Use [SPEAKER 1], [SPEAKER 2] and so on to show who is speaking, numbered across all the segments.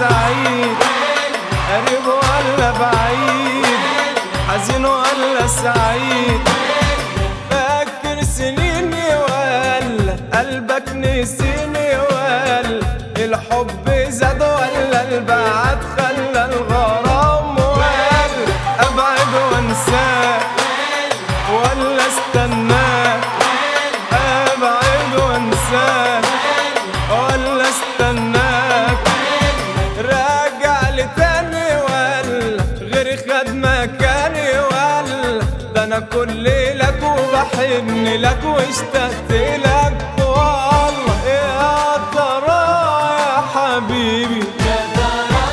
[SPEAKER 1] سعيد؟ قريب ولا بعيد؟ حزين ولا سعيد؟ فاكر سنيني ولا قلبك نسيني ولا الحب زاد ولا البعد خلى الغرام ولا ابعد وانساك ولا استناك؟ ابعد وانساك ولا استناك؟ راجع لتاني ولا غير خد مكاني ولا ده انا كل لك وبحن لك واشتقت لك والله يا ترى يا حبيبي يا ترى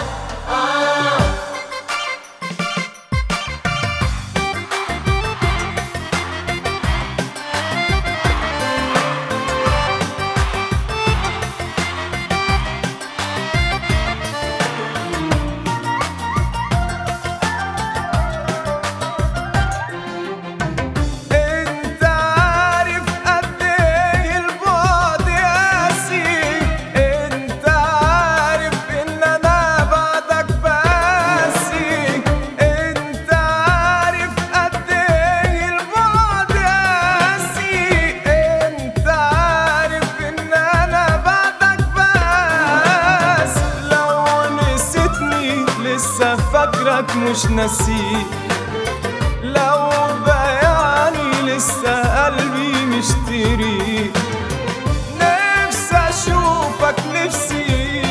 [SPEAKER 1] فاكرك مش ناسيك؟ لو بيعني لسه قلبي مشتريك. نفسي اشوفك نفسي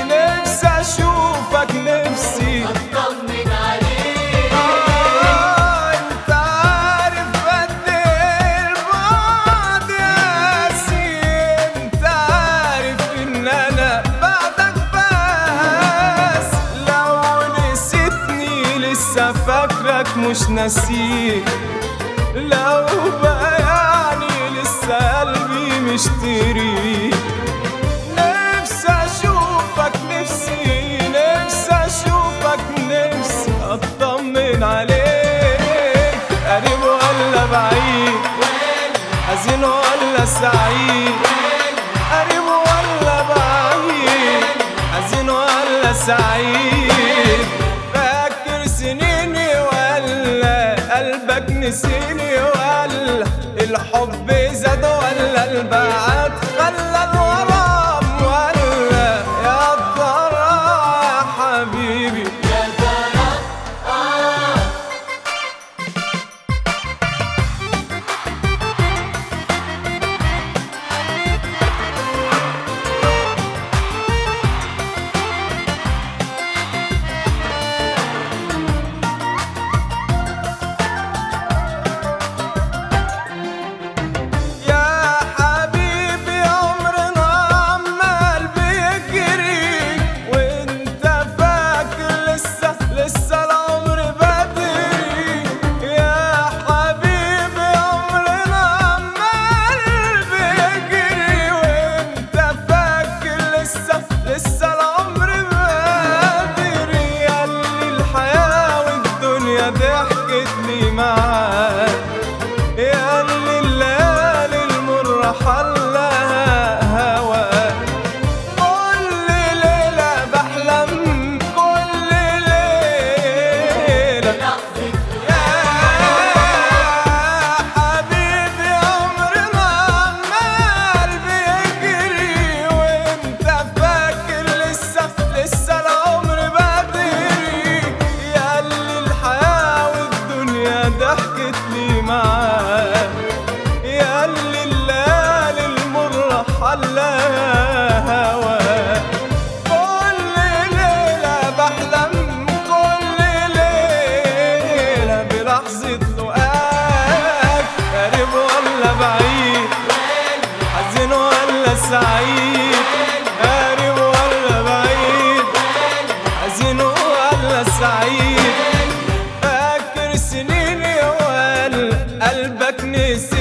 [SPEAKER 1] اشوفك نفسي
[SPEAKER 2] اطمن عليك.
[SPEAKER 1] انت عارف قد ايه البعد قاسي، انت عارف ان انا بعدك بس لو نسيتني لسه فاكرك مش ناسيك. لو بيعني لسه قلبي مشتريك. نفسي اشوفك نفسي اشوفك نفسي اطمن عليك. قريب ولا بعيد؟ حزين ولا سعيد؟ قريب ولا بعيد؟ حزين ولا سعيد؟ فاكر سنيني ولا قلبك نسيني ولا الحب زاد ولا البعد خلى الغرام ولا يا ترى يا حبيبي
[SPEAKER 2] يا ترى
[SPEAKER 1] ضحكت لي معاك يا اللي الليالي المرة حلاها هواك. كل ليلة بحلم كل ليلة يا حبيبي عمرنا عمال بيجري وانت فاكر لسه العمر بدري. يا اللي الحياة والدنيا ضحكت لي معاك يا اللي الليالي المرة حلاها هواك. كل ليلة بحلم كل ليلة بلحظة لقاك. قريب ولا بعيد؟ حزين ولا سعيد؟ قريب ولا بعيد؟ حزين ولا سعيد؟ فاكر سنيني ولا قلبك نسي